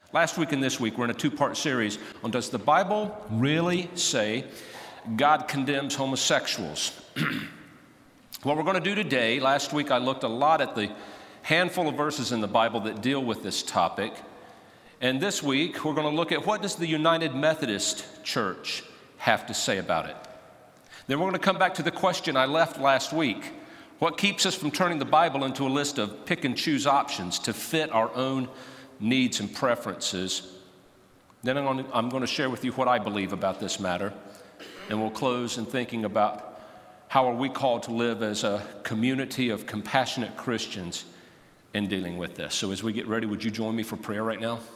Last week and this week, we're in a two-part series on does the Bible really say God condemns homosexuals? What we're going to do today, last week I looked a lot at the handful of verses in the Bible that deal with this topic. And this week, we're going to look at what does the United Methodist Church have to say about it. Then we're going to come back to the question I left last week. What keeps us from turning the Bible into a list of pick and choose options to fit our own needs and preferences? Then I'm going to share with you what I believe about this matter. And we'll close in thinking about how are we called to live as a community of compassionate Christians in dealing with this. So as we get ready, would you join me for prayer right now?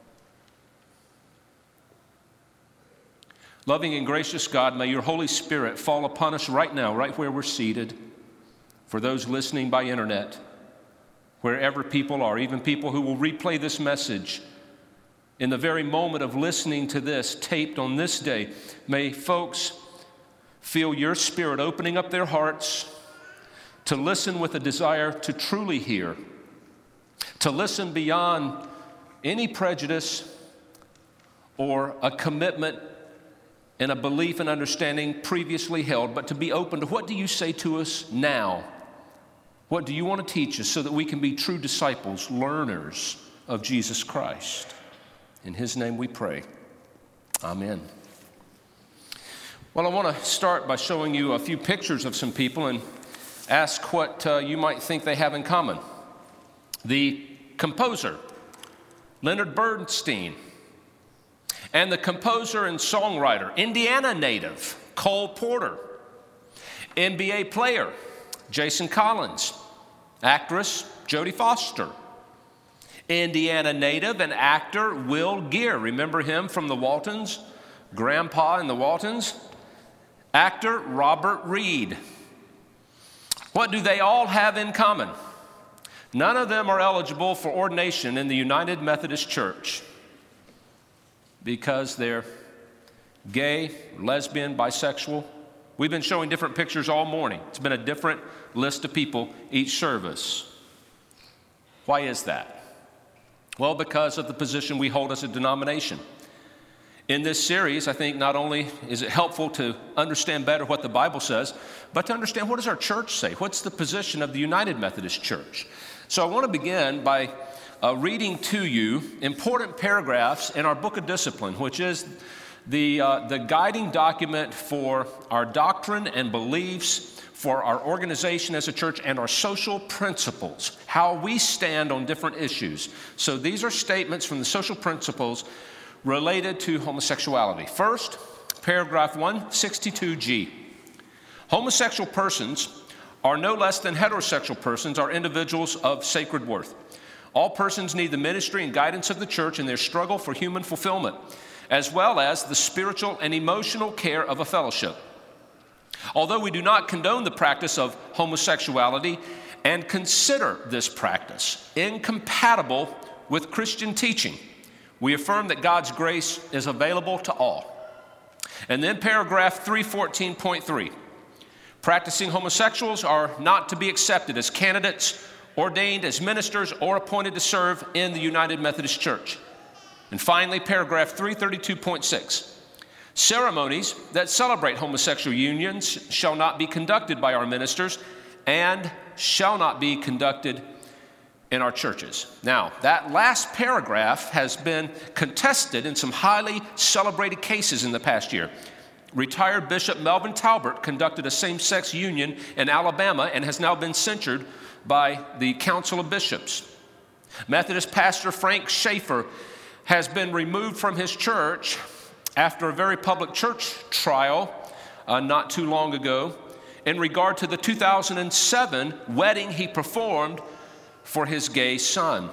Loving and gracious God, may your Holy Spirit fall upon us right now, right where we're seated. For those listening by internet, wherever people are, even people who will replay this message in the very moment of listening to this taped on this day, may folks feel your Spirit opening up their hearts to listen with a desire to truly hear, to listen beyond any prejudice or a commitment and a belief and understanding previously held, but to be open to what do you say to us now? What do you want to teach us so that we can be true disciples, learners of Jesus Christ? In His name we pray. Amen. Well, I want to start by showing you a few pictures of some people and ask what you might think they have in common. The composer, Leonard Bernstein, and the composer and songwriter, Indiana native, Cole Porter, NBA player, Jason Collins, actress, Jodie Foster, Indiana native and actor, Will Geer. Remember him from the Waltons? Grandpa in the Waltons? Actor, Robert Reed. What do they all have in common? None of them are eligible for ordination in the United Methodist Church because they're gay, lesbian, bisexual. We've been showing different pictures all morning. It's been a different list of people each service. Why is that? Well, because of the position we hold as a denomination. In this series, I think not only is it helpful to understand better what the Bible says, but to understand what does our church say? What's the position of the United Methodist Church? So I want to begin by reading to you important paragraphs in our Book of Discipline, which is the guiding document for our doctrine and beliefs, for our organization as a church, and our social principles, how we stand on different issues. So these are statements from the social principles related to homosexuality. First, paragraph 162G. Homosexual persons are no less than heterosexual persons, are individuals of sacred worth. All persons need the ministry and guidance of the church in their struggle for human fulfillment, as well as the spiritual and emotional care of a fellowship. Although we do not condone the practice of homosexuality and consider this practice incompatible with Christian teaching, we affirm that God's grace is available to all. And then paragraph 314.3. Practicing homosexuals are not to be accepted as candidates, ordained as ministers, or appointed to serve in the United Methodist Church. And finally, paragraph 332.6. Ceremonies that celebrate homosexual unions shall not be conducted by our ministers and shall not be conducted in our churches. Now, that last paragraph has been contested in some highly celebrated cases in the past year. Retired Bishop Melvin Talbert conducted a same-sex union in Alabama and has now been censured by the Council of Bishops. Methodist pastor Frank Schaeffer has been removed from his church after a very public church trial not too long ago in regard to the 2007 wedding he performed for his gay son.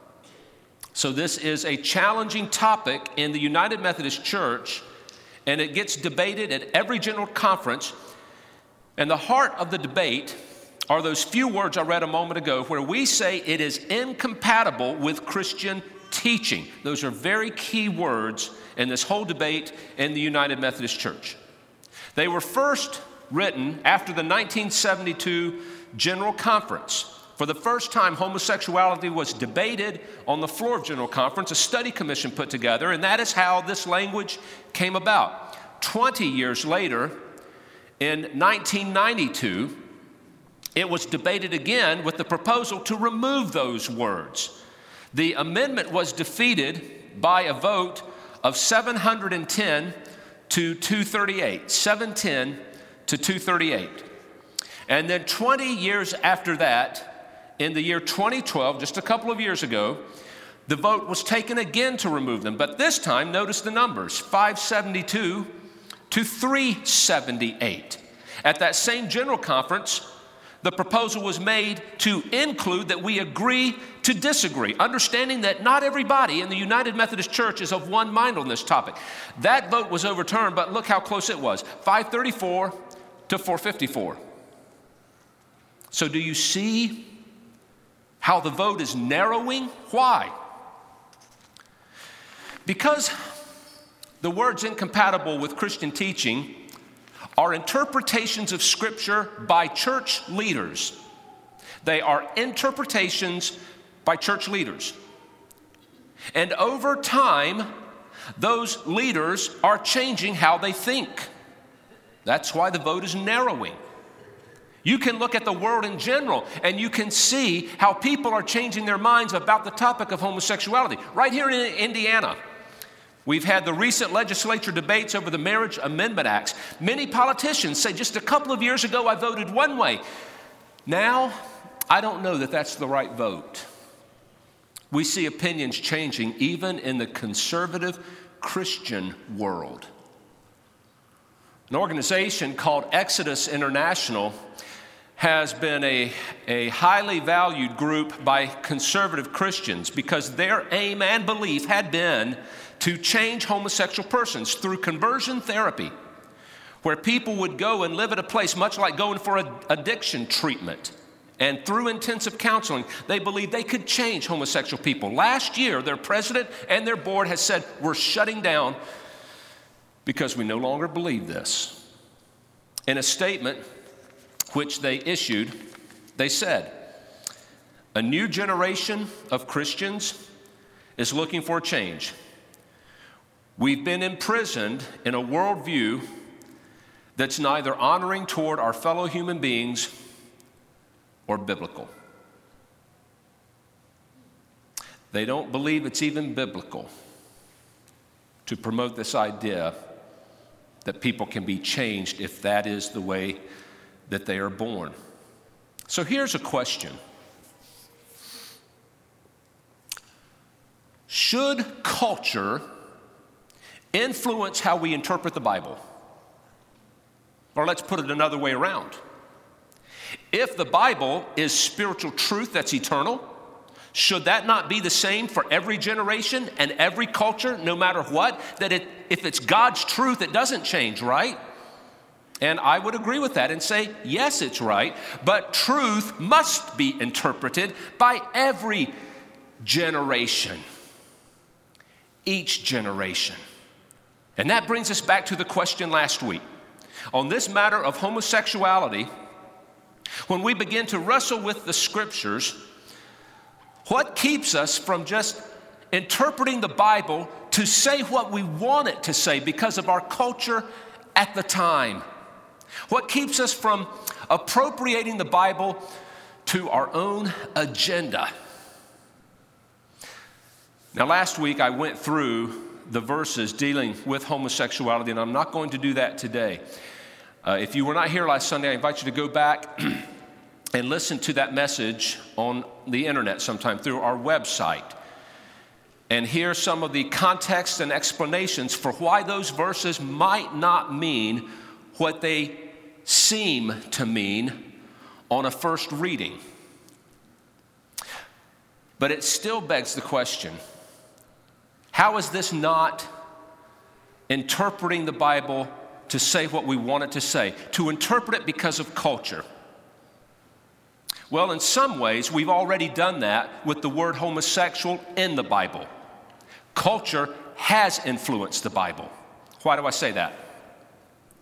So this is a challenging topic in the United Methodist Church, and it gets debated at every general conference. And the heart of the debate are those few words I read a moment ago where we say it is incompatible with Christian teaching. Those are very key words in this whole debate in the United Methodist Church. They were first written after the 1972 General Conference, For the first time, homosexuality was debated on the floor of General Conference, a study commission put together, and that is how this language came about. 20 years later, in 1992, it was debated again with the proposal to remove those words. The amendment was defeated by a vote of 710 to 238, 710 to 238. And then 20 years after that, in the year 2012, just a couple of years ago, the vote was taken again to remove them. But this time, notice the numbers, 572 to 378. At that same General Conference, the proposal was made to include that we agree to disagree, understanding that not everybody in the United Methodist Church is of one mind on this topic. That vote was overturned, but look how close it was, 534 to 454. So do you see how the vote is narrowing? Why? Because the words incompatible with Christian teaching are interpretations of Scripture by church leaders. They are interpretations by church leaders. And over time, those leaders are changing how they think. That's why the vote is narrowing. You can look at the world in general, and you can see how people are changing their minds about the topic of homosexuality. Right here in Indiana, we've had the recent legislature debates over the Marriage Amendment Acts. Many politicians say, just a couple of years ago, I voted one way. Now, I don't know that that's the right vote. We see opinions changing even in the conservative Christian world. An organization called Exodus International has been a highly valued group by conservative Christians because their aim and belief had been to change homosexual persons through conversion therapy, where people would go and live at a place much like going for addiction treatment. And through intensive counseling, they believed they could change homosexual people. Last year, their president and their board has said, we're shutting down because we no longer believe this. In a statement which they issued, they said, a new generation of Christians is looking for a change. We've been imprisoned in a worldview that's neither honoring toward our fellow human beings or biblical. They don't believe it's even biblical to promote this idea that people can be changed if that is the way that they are born. So here's a question. Should culture influence how we interpret the Bible? Or let's put it another way around. If the Bible is spiritual truth that's eternal, should that not be the same for every generation and every culture, no matter what? That if it's God's truth, it doesn't change, right? And I would agree with that and say, yes, it's right, but truth must be interpreted by every generation, each generation. And that brings us back to the question last week. On this matter of homosexuality, when we begin to wrestle with the Scriptures, what keeps us from just interpreting the Bible to say what we want it to say because of our culture at the time? What keeps us from appropriating the Bible to our own agenda? Now, last week I went through the verses dealing with homosexuality, and I'm not going to do that today. If you were not here last Sunday, I invite you to go back and listen to that message on the internet sometime through our website and hear some of the context and explanations for why those verses might not mean what they seem to mean on a first reading. But it still begs the question, how is this not interpreting the Bible to say what we want it to say, to interpret it because of culture? Well, in some ways, we've already done that with the word homosexual in the Bible. Culture has influenced the Bible. Why do I say that?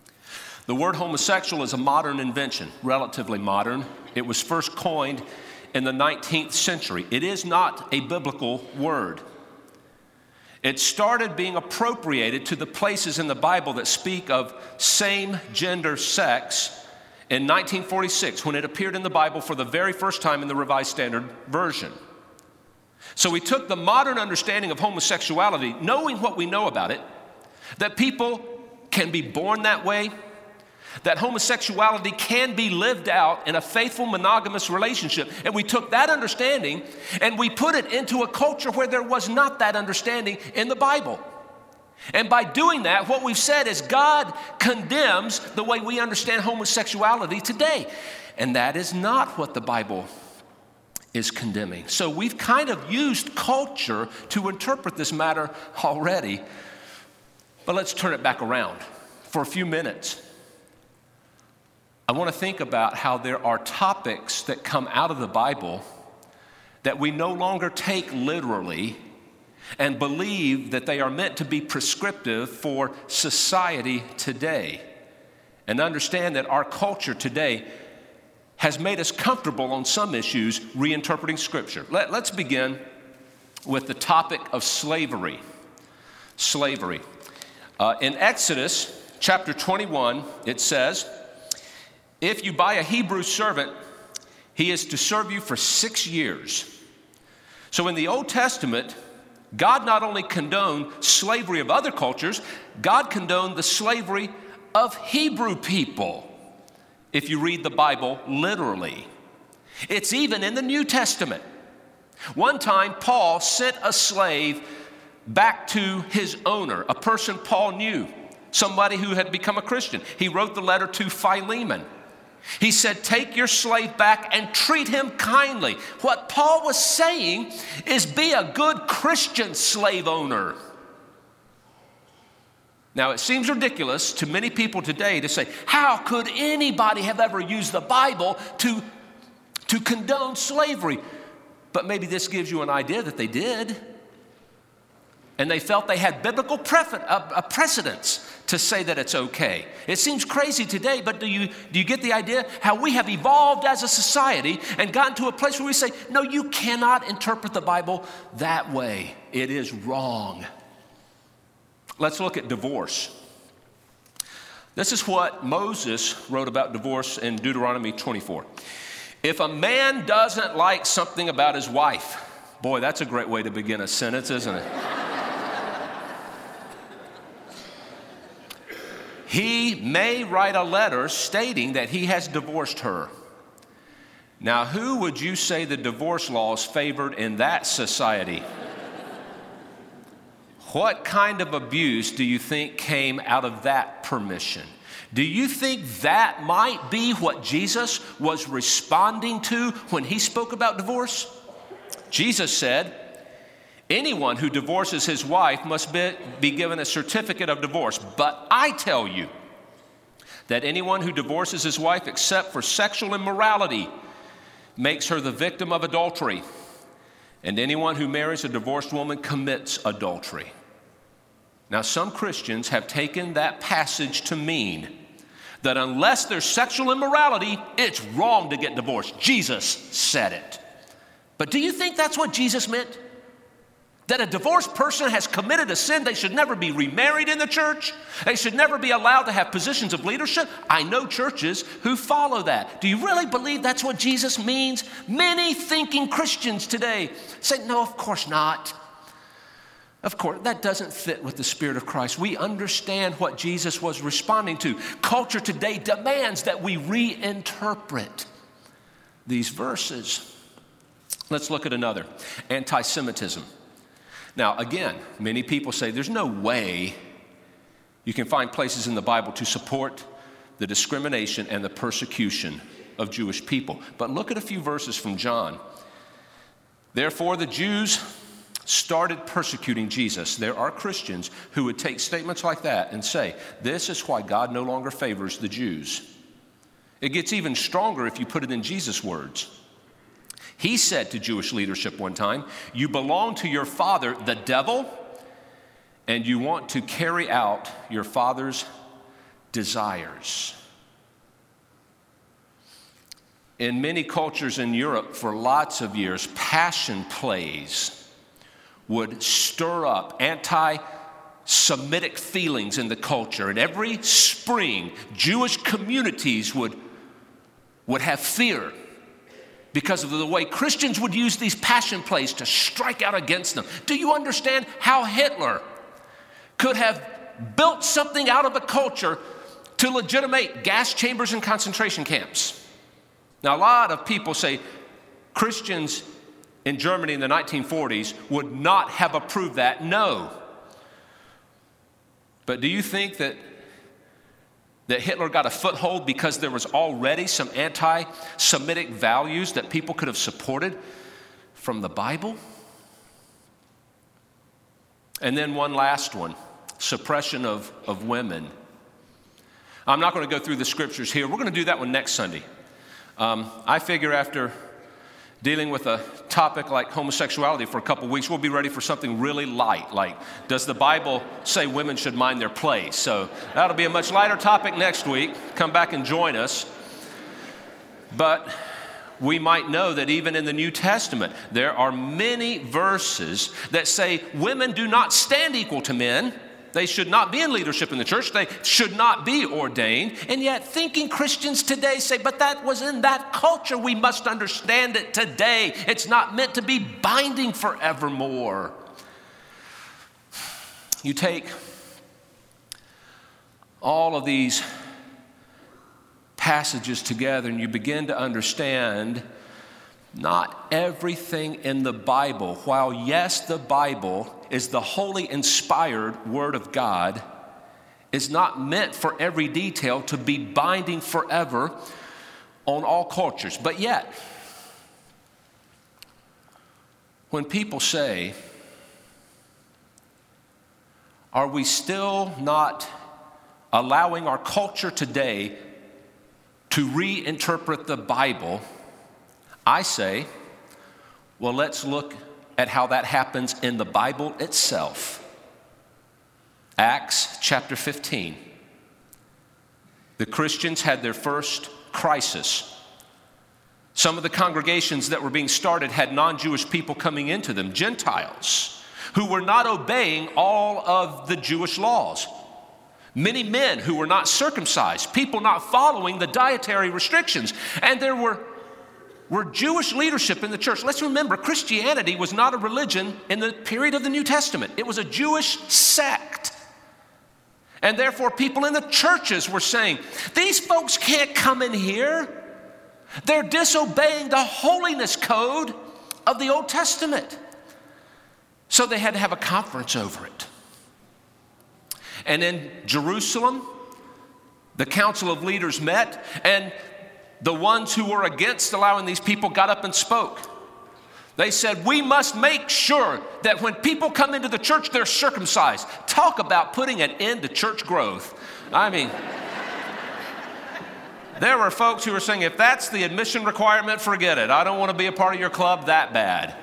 The word homosexual is a modern invention, relatively modern. It was first coined in the 19th century. It is not a biblical word. It started being appropriated to the places in the Bible that speak of same-gender sex in 1946, when it appeared in the Bible for the very first time in the Revised Standard Version. So we took the modern understanding of homosexuality, knowing what we know about it, that people can be born that way, that homosexuality can be lived out in a faithful monogamous relationship. And we took that understanding and we put it into a culture where there was not that understanding in the Bible. And by doing that, what we've said is God condemns the way we understand homosexuality today. And that is not what the Bible is condemning. So we've kind of used culture to interpret this matter already. But let's turn it back around for a few minutes. I want to think about how there are topics that come out of the Bible that we no longer take literally and believe that they are meant to be prescriptive for society today. And understand that our culture today has made us comfortable on some issues reinterpreting Scripture. Let's begin with the topic of slavery. Slavery. In Exodus chapter 21, it says, if you buy a Hebrew servant, he is to serve you for 6 years. So in the Old Testament, God not only condoned slavery of other cultures, God condoned the slavery of Hebrew people, if you read the Bible literally. It's even in the New Testament. One time, Paul sent a slave back to his owner, a person Paul knew, somebody who had become a Christian. He wrote the letter to Philemon. He said, take your slave back and treat him kindly. What Paul was saying is be a good Christian slave owner. Now, it seems ridiculous to many people today to say, how could anybody have ever used the Bible to condone slavery? But maybe this gives you an idea that they did. And they felt they had biblical precedence to say that it's okay. It seems crazy today, but do you get the idea how we have evolved as a society and gotten to a place where we say, no, you cannot interpret the Bible that way. It is wrong. Let's look at divorce. This is what Moses wrote about divorce in Deuteronomy 24. If a man doesn't like something about his wife, boy, that's a great way to begin a sentence, isn't it? He may write a letter stating that he has divorced her. Now, who would you say the divorce laws favored in that society? What kind of abuse do you think came out of that permission? Do you think that might be what Jesus was responding to when he spoke about divorce? Jesus said, anyone who divorces his wife must be given a certificate of divorce. But I tell you that anyone who divorces his wife except for sexual immorality makes her the victim of adultery. And anyone who marries a divorced woman commits adultery. Now, some Christians have taken that passage to mean that unless there's sexual immorality, it's wrong to get divorced. Jesus said it. But do you think that's what Jesus meant? That a divorced person has committed a sin, they should never be remarried in the church? They should never be allowed to have positions of leadership? I know churches who follow that. Do you really believe that's what Jesus means? Many thinking Christians today say, no, of course not. Of course, that doesn't fit with the Spirit of Christ. We understand what Jesus was responding to. Culture today demands that we reinterpret these verses. Let's look at another, anti-Semitism. Now, again, many people say there's no way you can find places in the Bible to support the discrimination and the persecution of Jewish people. But look at a few verses from John. Therefore, the Jews started persecuting Jesus. There are Christians who would take statements like that and say, this is why God no longer favors the Jews. It gets even stronger if you put it in Jesus' words. He said to Jewish leadership one time, you belong to your father, the devil, and you want to carry out your father's desires. In many cultures in Europe for lots of years, passion plays would stir up anti-Semitic feelings in the culture. And every spring, Jewish communities would have fear because of the way Christians would use these passion plays to strike out against them. Do you understand how Hitler could have built something out of a culture to legitimate gas chambers and concentration camps? Now, a lot of people say Christians in Germany in the 1940s would not have approved that. No. But do you think that Hitler got a foothold because there was already some anti-Semitic values that people could have supported from the Bible? And then one last one, suppression of women. I'm not going to go through the scriptures here. We're going to do that one next Sunday. I figure after dealing with a topic like homosexuality for a couple weeks, we'll be ready for something really light, like, does the Bible say women should mind their place? So that'll be a much lighter topic next week. Come back and join us. But we might know that even in the New Testament, there are many verses that say women do not stand equal to men. They should not be in leadership in the church. They should not be ordained. And yet thinking Christians today say, but that was in that culture. We must understand it today. It's not meant to be binding forevermore. You take all of these passages together and you begin to understand not everything in the Bible, while yes, the Bible is the holy inspired Word of God, is not meant for every detail to be binding forever on all cultures. But yet, when people say, are we still not allowing our culture today to reinterpret the Bible? I say, well, let's look at how that happens in the Bible itself. Acts chapter 15. The Christians had their first crisis. Some of the congregations that were being started had non-Jewish people coming into them, Gentiles, who were not obeying all of the Jewish laws. Many men who were not circumcised, people not following the dietary restrictions. And there were Jewish leadership in the church. Let's remember, Christianity was not a religion in the period of the New Testament. It was a Jewish sect. And therefore, people in the churches were saying, these folks can't come in here. They're disobeying the holiness code of the Old Testament. So they had to have a conference over it. And in Jerusalem, the council of leaders met, and the ones who were against allowing these people got up and spoke. They said, we must make sure that when people come into the church, they're circumcised. Talk about putting an end to church growth. I mean, there were folks who were saying, if that's the admission requirement, forget it. I don't want to be a part of your club that bad.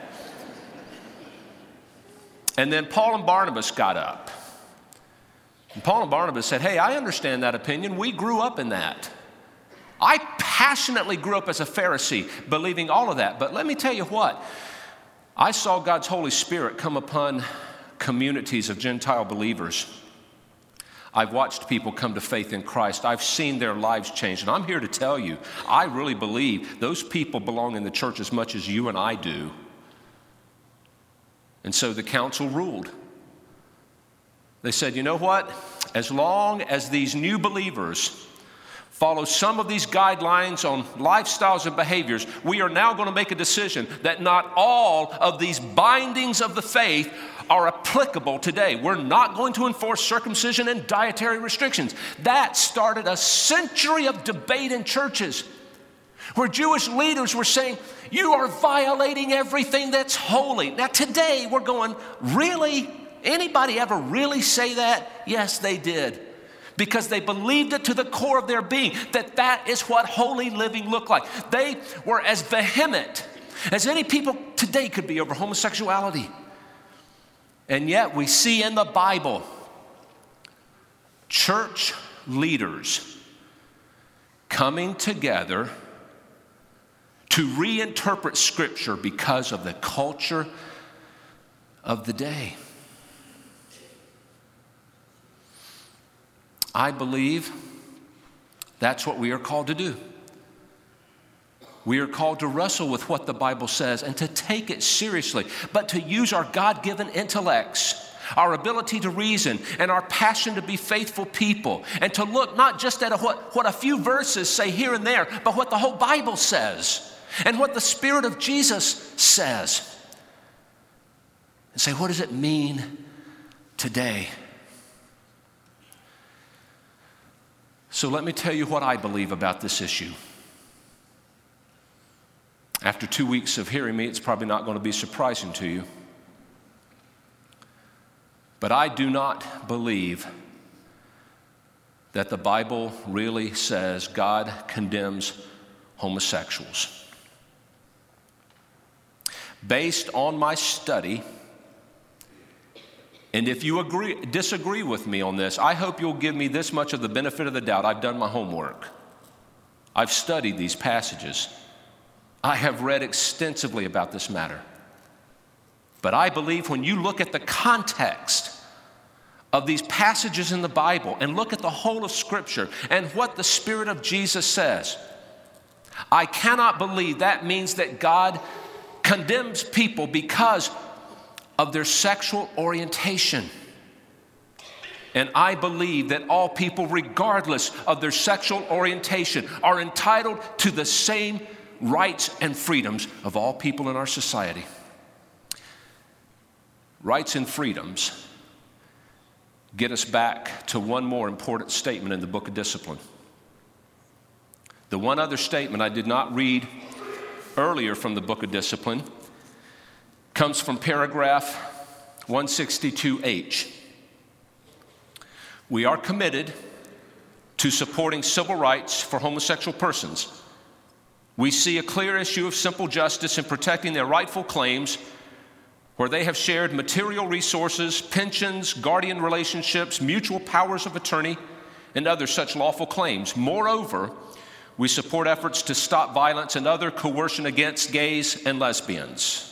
And then Paul and Barnabas got up. And Paul and Barnabas said, hey, I understand that opinion. We grew up in that. I passionately grew up as a Pharisee, believing all of that. But let me tell you what, I saw God's Holy Spirit come upon communities of Gentile believers. I've watched people come to faith in Christ. I've seen their lives change. And I'm here to tell you, I really believe those people belong in the church as much as you and I do. And so the council ruled. They said, you know what? As long as these new believers follow some of these guidelines on lifestyles and behaviors, we are now going to make a decision that not all of these bindings of the faith are applicable today. We're not going to enforce circumcision and dietary restrictions. That started a century of debate in churches where Jewish leaders were saying, you are violating everything that's holy. Now today we're going, really? Anybody ever really say that? Yes, they did. Because they believed it to the core of their being, that is what holy living looked like. They were as vehement as any people today could be over homosexuality. And yet we see in the Bible church leaders coming together to reinterpret Scripture because of the culture of the day. I believe that's what we are called to do. We are called to wrestle with what the Bible says and to take it seriously, but to use our God-given intellects, our ability to reason, and our passion to be faithful people, and to look not just at what a few verses say here and there, but what the whole Bible says and what the Spirit of Jesus says. And say, what does it mean today? So let me tell you what I believe about this issue. After 2 weeks of hearing me, it's probably not going to be surprising to you. But I do not believe that the Bible really says God condemns homosexuals. Based on my study, and if you disagree with me on this, I hope you'll give me this much of the benefit of the doubt. I've done my homework. I've studied these passages. I have read extensively about this matter. But I believe when you look at the context of these passages in the Bible and look at the whole of Scripture and what the Spirit of Jesus says, I cannot believe that means that God condemns people because of their sexual orientation. And I believe that all people, regardless of their sexual orientation, are entitled to the same rights and freedoms of all people in our society. Rights and freedoms get us back to one more important statement in the book of Discipline. The one other statement I did not read earlier from the book of Discipline comes from paragraph 162H. We are committed to supporting civil rights for homosexual persons. We see a clear issue of simple justice in protecting their rightful claims where they have shared material resources, pensions, guardian relationships, mutual powers of attorney, and other such lawful claims. Moreover, we support efforts to stop violence and other coercion against gays and lesbians.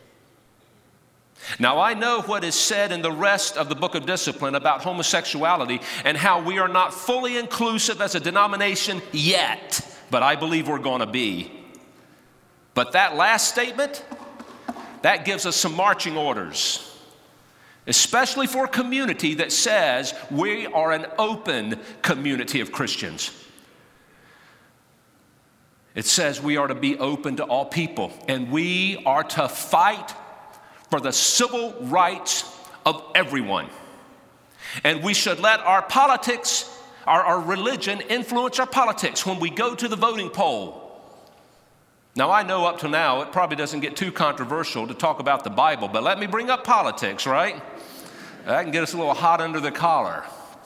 Now, I know what is said in the rest of the book of Discipline about homosexuality and how we are not fully inclusive as a denomination yet, but I believe we're going to be. But that last statement, that gives us some marching orders, especially for a community that says we are an open community of Christians. It says we are to be open to all people, and we are to fight for the civil rights of everyone. And we should let our politics, our religion influence our politics when we go to the voting poll. Now, I know up to now it probably doesn't get too controversial to talk about the Bible, but let me bring up politics, right? That can get us a little hot under the collar.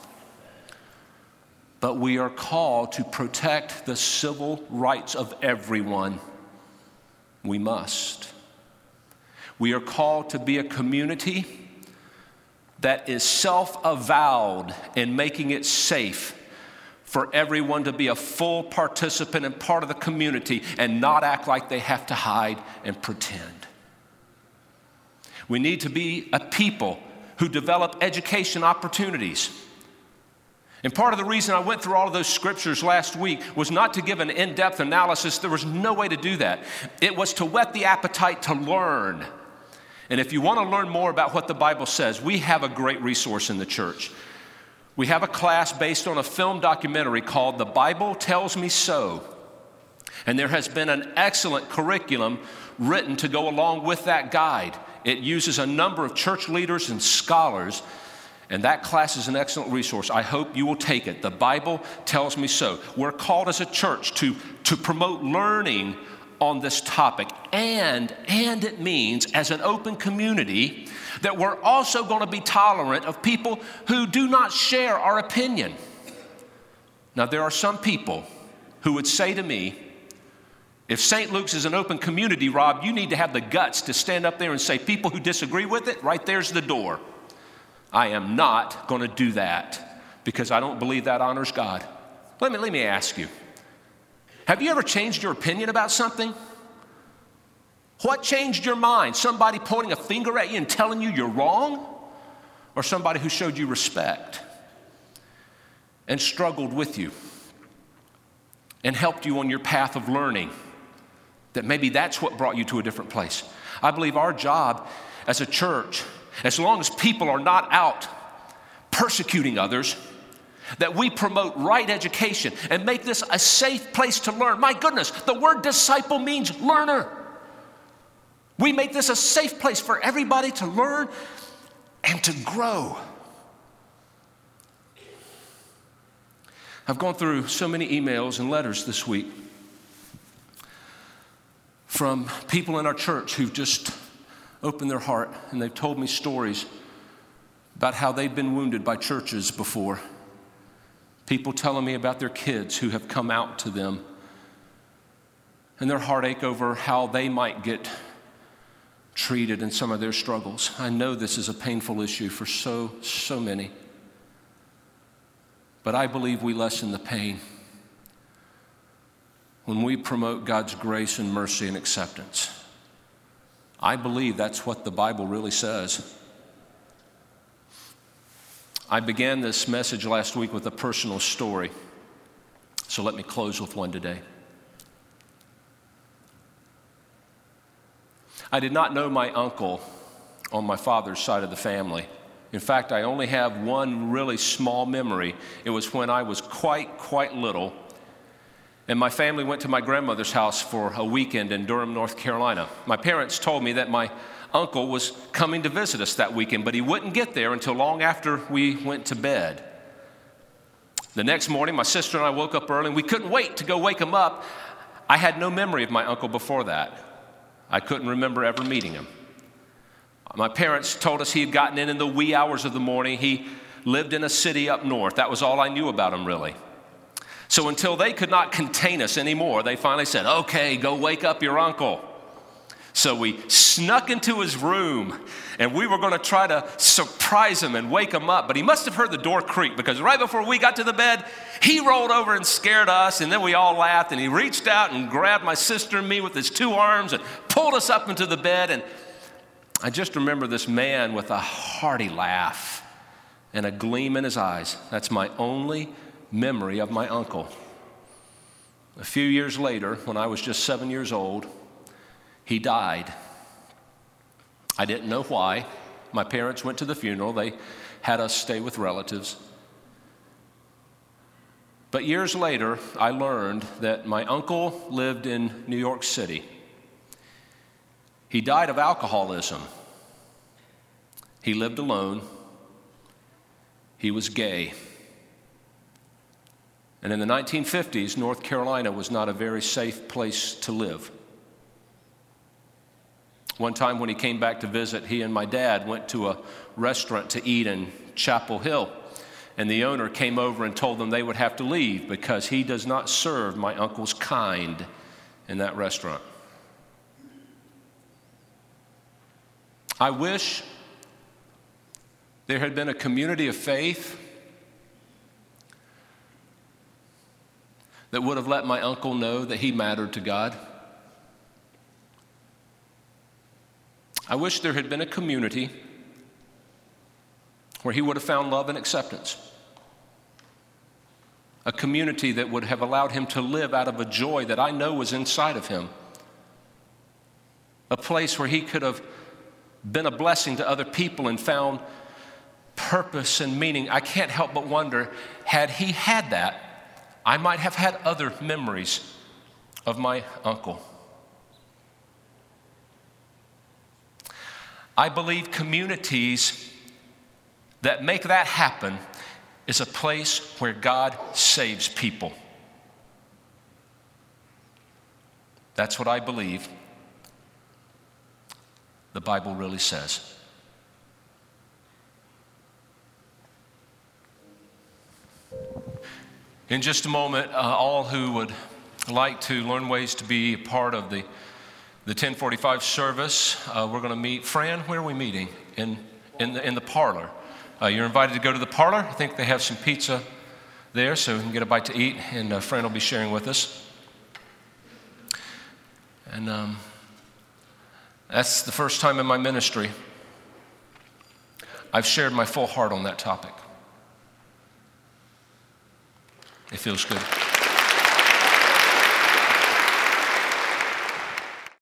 But we are called to protect the civil rights of everyone. We must. We are called to be a community that is self-avowed in making it safe for everyone to be a full participant and part of the community and not act like they have to hide and pretend. We need to be a people who develop education opportunities. And part of the reason I went through all of those scriptures last week was not to give an in-depth analysis. There was no way to do that. It was to whet the appetite to learn. And if you want to learn more about what the Bible says, we have a great resource in the church. We have a class based on a film documentary called The Bible Tells Me So. And there has been an excellent curriculum written to go along with that guide. It uses a number of church leaders and scholars, and that class is an excellent resource. I hope you will take it. The Bible Tells Me So. We're called as a church to promote learning on this topic, and it means as an open community that we're also going to be tolerant of people who do not share our opinion. Now, there are some people who would say to me, if St. Luke's is an open community, Rob, you need to have the guts to stand up there and say, people who disagree with it, right there's the door. I am not going to do that because I don't believe that honors God. Let me ask you, have you ever changed your opinion about something? What changed your mind? Somebody pointing a finger at you and telling you you're wrong? Or somebody who showed you respect and struggled with you and helped you on your path of learning? That maybe that's what brought you to a different place. I believe our job as a church, as long as people are not out persecuting others, that we promote right education and make this a safe place to learn. My goodness, the word disciple means learner. We make this a safe place for everybody to learn and to grow. I've gone through so many emails and letters this week from people in our church who've just opened their heart, and they've told me stories about how they've been wounded by churches before. People telling me about their kids who have come out to them and their heartache over how they might get treated in some of their struggles. I know this is a painful issue for so many. But I believe we lessen the pain when we promote God's grace and mercy and acceptance. I believe that's what the Bible really says. I began this message last week with a personal story, so let me close with one today. I did not know my uncle on my father's side of the family. In fact, I only have one really small memory. It was when I was quite little, and my family went to my grandmother's house for a weekend in Durham, North Carolina. My parents told me that my uncle was coming to visit us that weekend, but he wouldn't get there until long after we went to bed. The next morning, my sister and I woke up early, and we couldn't wait to go wake him up. I had no memory of my uncle before that. I couldn't remember ever meeting him. My parents told us he had gotten in the wee hours of the morning. He lived in a city up north. That was all I knew about him, really. So until they could not contain us anymore, they finally said, "Okay, go wake up your uncle." So we snuck into his room, and we were going to try to surprise him and wake him up. But he must have heard the door creak, because right before we got to the bed, he rolled over and scared us, and then we all laughed, and he reached out and grabbed my sister and me with his two arms and pulled us up into the bed. And I just remember this man with a hearty laugh and a gleam in his eyes. That's my only memory of my uncle. A few years later, when I was just 7 years old, he died. I didn't know why. My parents went to the funeral. They had us stay with relatives. But years later, I learned that my uncle lived in New York City. He died of alcoholism. He lived alone. He was gay. And in the 1950s, North Carolina was not a very safe place to live. One time when he came back to visit, he and my dad went to a restaurant to eat in Chapel Hill. And the owner came over and told them they would have to leave because he does not serve my uncle's kind in that restaurant. I wish there had been a community of faith that would have let my uncle know that he mattered to God. I wish there had been a community where he would have found love and acceptance. A community that would have allowed him to live out of a joy that I know was inside of him. A place where he could have been a blessing to other people and found purpose and meaning. I can't help but wonder, had he had that, I might have had other memories of my uncle. I believe communities that make that happen is a place where God saves people. That's what I believe the Bible really says. In just a moment, all who would like to learn ways to be a part of the 1045 service, we're going to meet. Fran, where are we meeting? In the parlor. You're invited to go to the parlor. I think they have some pizza there, so we can get a bite to eat, and Fran will be sharing with us. And That's the first time in my ministry I've shared my full heart on that topic. It feels good.